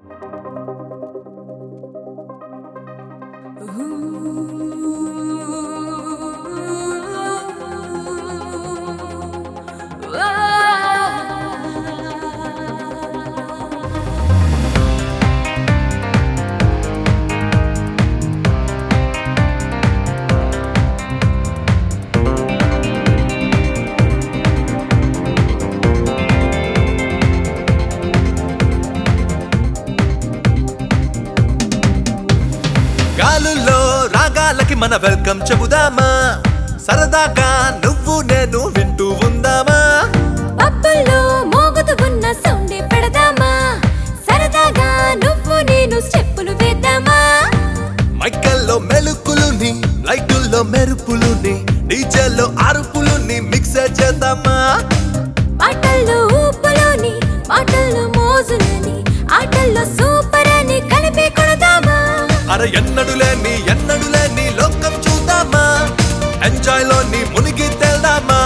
గాలుల్లో రాగాలకి మన వెల్కమ్ చెబుదామా, సరదాగా నువ్వు నేను వింటూ ఉందామా. పబ్బుల్లో మోగుతూ ఉన్న సౌండే పెడదామా, సరదాగా నువ్వు నేను స్టెప్పులు వేద్దామా. మైకల్లో మెలుకులుని, లైటుల్లో మెరుపులుని, డీజేల్లో అరుపులుని మిక్స్ చేద్దామా. పాటల్లో ఊపులోని, మాటల్లో మోజులని, ఆటల్లో సూపర్ అని కలిపి కొడదామా. అరే ఎన్నడు లేని లోకం చూద్దామా, ఎంజాయ్ లోని మునిగి తేల్దామా.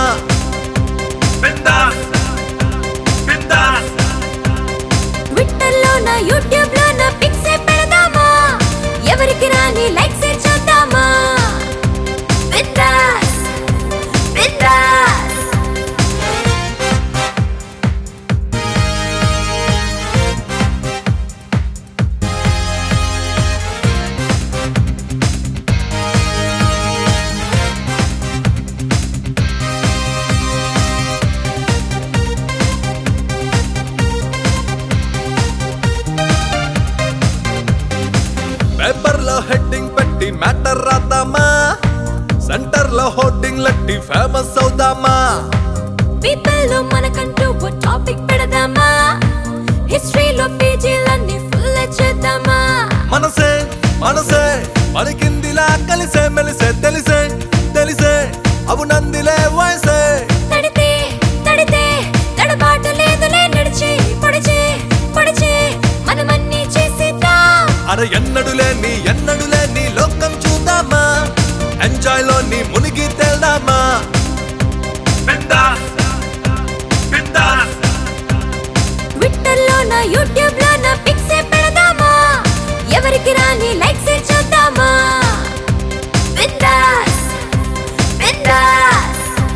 ట్విట్టర్లోన యూట్యూబ్లోన పిక్సే పెడదామా, ఎవరికి రాని లైక్స్ చేద్దామా. బిందాస్ బిందాస్ పేపర్ లో హెడ్డింగ్ పెట్టి మ్యాటర్ రాద్దామా, సెంటర్ లో హోర్డింగ్ లట్టి ఫేమస్ అవుదామా. పీపుల్ లో మనకంటూ ఓ టాపిక్ పెడదామా, హిస్టరీలో పేజీలన్నీ ఫుల్ చేద్దామా. మనసే పలికిందిలా కలిసే మెలిసే తెలిసే అవునందిలే వయసే. తడితే తడబాటు లేదులే, నడిచే పొడిచే మనమన్నీ చేసేద్దాం. అరే ఎన్నడు లేని లోకం చూద్దామా, ఎంజాయ్ లోని మునిగి తేల్దామా. ట్విట్టర్లోన యూట్యూబ్లోన పిక్సే పెడదామా, ఎవరికి రాని లైక్స్ చేద్దామా. బిందాస్ బిందాస్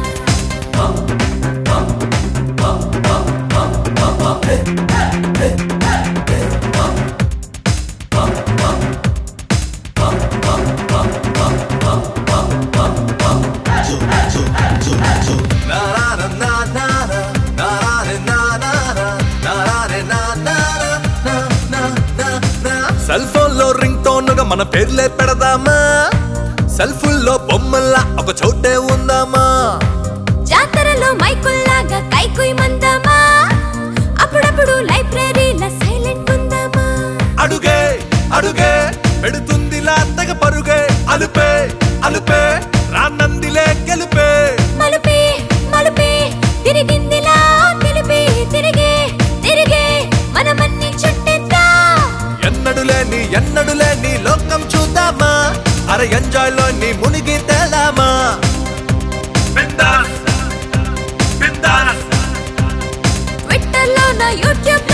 సెల్ ఫోన్ లో రింగ్ టోన్ గా మన పేర్లే పెడదామా, సెల్ఫుల్లో బొమ్మల్లా ఒక చోటే ఉందామా. జాతరలో మైకుల్లాగా కైకుయ్ మందామా, అప్పుడప్పుడు లైబ్రరీల సైలెంట్ ఉందామా. అడుగే పెడుతుందిలా తెగ పరుగే, అలుపే రానందిలే గెలుపే. మలుపే తిరిగిందిలా తిరిగే మనమన్నీ చుట్టేద్దాం. ఎన్నడు లేని లోకం చూద్దామా, అరే ఎంజాయ్ లోని మునిగి తేలామా. ట్విట్టర్లోన యూట్యూబ్